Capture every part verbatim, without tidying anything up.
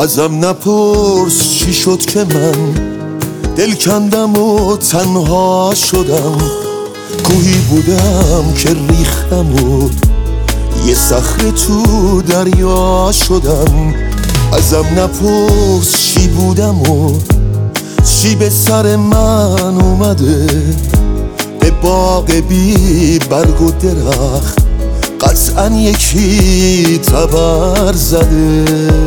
ازم نپرس چی شد که من دل کندم و تنها شدم. کوهی بودم که ریختم و یه صخره تو دریا شدم. ازم نپرس چی بودم و چی به سر من اومده. به باغ بی برگ و درخت قطعا یکی تبر زده.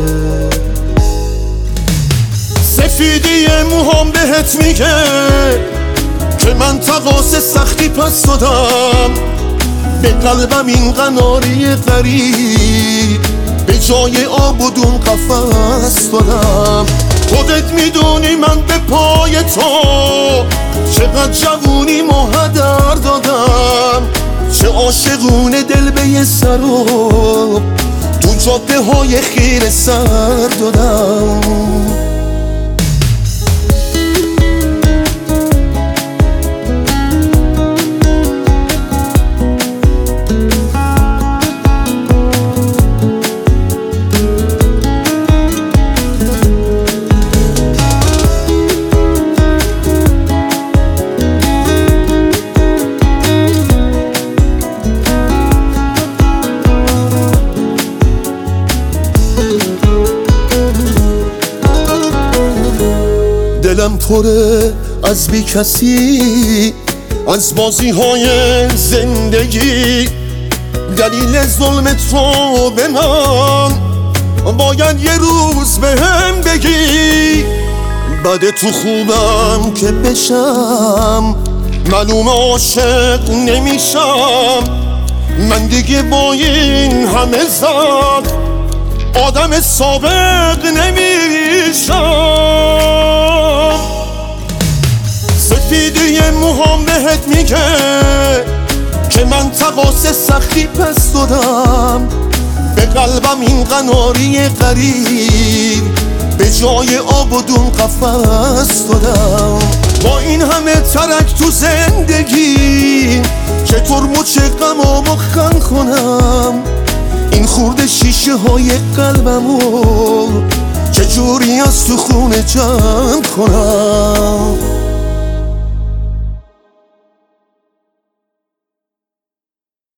سفیدی موهام بهت میگه که من تقاص سختی پس دادم. به قلبم این قناری غریب به جای آب و دون قفس دادم. خودت میدونی من به پای تو چقدر جوونی ما هدر دادم. چه عاشقونه دل به یه سر و تو جاده های خیره سر دادم. دلم پره از بی کسی، از بازی های زندگی. دلیل ظلم تو به من باید یه روز به هم بگی. بده تو خوبم که بشم معلوم عاشق نمیشم. من دیگه با این همه زد آدم سابق نمیشم. سفیدی موهام بهت میگه که من تقاص سختی پس دادم. به قلبم این قناری غریب به جای آب و دون قفس دادم. با این همه ترک تو زندگی چطور مچ غمامو خم کنم. این خورده شیشه های قلبمو چجوری از تو خونه جمع کنم.